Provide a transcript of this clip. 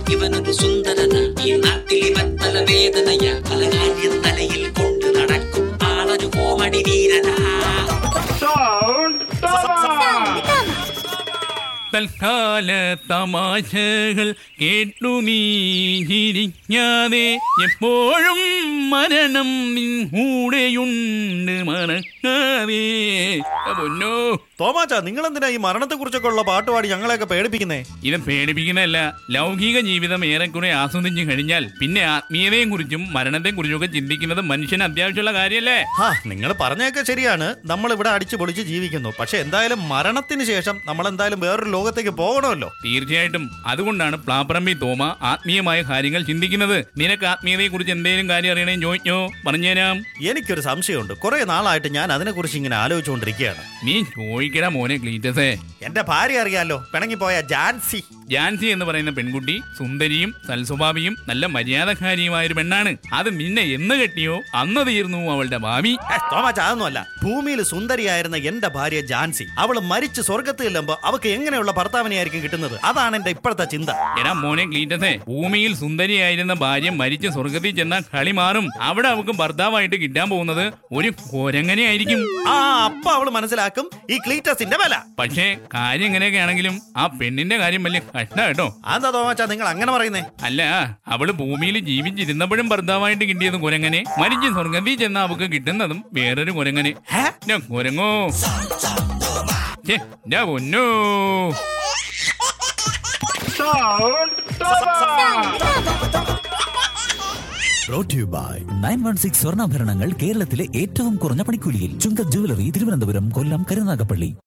ഇവനൊരു സുന്ദരന, ഈ നാട്ടിൽ ഇവൻ തലവേദനയ, പല കാര്യം തലയിൽ കൊണ്ട് നടക്കും ആളൊരു കോമഡി വീരനാ. തൽക്കാല തമാശകൾ കേട്ടു നീ ചിരിക്കാതെ, എപ്പോഴും മരണം നിൻ കൂടെയുണ്ട് മറക്കാതെ. പൊന്നോ തോമാച്ചാ, നിങ്ങൾ എന്തിനാ ഈ മരണത്തെ കുറിച്ചൊക്കെ ഉള്ള പാട്ടുപാടി ഞങ്ങളെയൊക്കെ പേടിപ്പിക്കുന്നേ? ഇത് പേടിപ്പിക്കുന്നതല്ല, ലൗകിക ജീവിതം ഏറെക്കുറെ ആസ്വദിച്ചു കഴിഞ്ഞാൽ പിന്നെ ആത്മീയതയെ കുറിച്ചും മരണത്തെ കുറിച്ചൊക്കെ ചിന്തിക്കുന്നത് മനുഷ്യന് അത്യാവശ്യമുള്ള കാര്യല്ലേ? നിങ്ങൾ പറഞ്ഞൊക്കെ ശരിയാണ്, നമ്മൾ ഇവിടെ അടിച്ചു പൊളിച്ച് ജീവിക്കുന്നു. പക്ഷെ എന്തായാലും മരണത്തിന് ശേഷം നമ്മൾ എന്തായാലും വേറൊരു ലോകത്തേക്ക് പോകണമല്ലോ. തീർച്ചയായിട്ടും. അതുകൊണ്ടാണ് പ്ലാപ്പറമ്പി തോമ ആത്മീയമായ കാര്യങ്ങൾ ചിന്തിക്കുന്നത്. നിനക്ക് ആത്മീയതയെ കുറിച്ച് എന്തെങ്കിലും കാര്യം അറിയണേ ചോദിച്ചോ, പറഞ്ഞുതരാം. എനിക്കൊരു സംശയമുണ്ട്. കുറെ നാളായിട്ട് ഞാൻ അതിനെ കുറിച്ച് ഇങ്ങനെ ആലോചിച്ചുകൊണ്ടിരിക്കുകയാണ്. നീ ചോദിക്കടാ മോനെ ക്ലീറ്റസേ. എന്റെ ഭാര്യ അറിയാലോ, പിണങ്ങിപ്പോയ ജാൻസി. ജാൻസി എന്ന് പറയുന്ന പെൺകുട്ടി സുന്ദരിയും സൽസ്വഭാവിയും നല്ല മര്യാദക്കാരിയുമായ ഒരു പെണ്ണാണ്. അത് നിന്നെ എന്ന് കെട്ടിയോ അന്ന് തീർന്നു അവളുടെ ഭാവി. തോമാച്ചാ, അതൊന്നുമല്ല. ഭൂമിയിൽ സുന്ദരിയായിരുന്ന എന്റെ ഭാര്യ ജാൻസി, അവള് മരിച്ച് സ്വർഗത്തിൽ ചെല്ലുമ്പോ അവക്ക് എങ്ങനെയുള്ള ഭർത്താവിനെയായിരിക്കും കിട്ടുന്നത്? അതാണ് എന്റെ ഇപ്പോഴത്തെ ചിന്ത. എടാ മോനെ ക്ലീറ്റസേ, ഭൂമിയിൽ സുന്ദരിയായിരുന്ന ഭാര്യ മരിച്ച് സ്വർഗത്തിൽ ചെന്നാൽ കളി മാറും. അവിടെ അവൾക്ക് ഭർത്താവായിട്ട് കിട്ടാൻ പോകുന്നത് ഒരു കൊരങ്ങനെ ആയിരിക്കും. അപ്പൊ അവള് മനസ്സിലാക്കും ഈ ക്ലീറ്റസിന്റെ വില. പക്ഷേ കാര്യം എങ്ങനെയൊക്കെ ആണെങ്കിലും ആ പെണ്ണിന്റെ കാര്യം വലിയ കഷ്ട കേട്ടോ. അതാ തോമാച്ചാ നിങ്ങൾ അങ്ങനെ പറയുന്നേ? അല്ല, അവള് ഭൂമിയിൽ ജീവിച്ചിരുന്നപ്പോഴും ഭർത്താവായിട്ട് കിട്ടിയത് കുരങ്ങനെ, മരിച്ച് സ്വർഗത്തിൽ ചെന്ന അവക്ക് കിട്ടുന്നതും വേറൊരു കുരങ്ങനെ. കുരങ്ങോ പൊന്നോ. Brought to you by 916 സ്വർണ്ണാഭരണങ്ങൾ കേരളത്തിലെ ഏറ്റവും കുറഞ്ഞ പണിക്കൂലിയിൽ. ചുങ്ക ജ്വല്ലറി, തിരുവനന്തപുരം, കൊല്ലം, കരുനാഗപ്പള്ളി.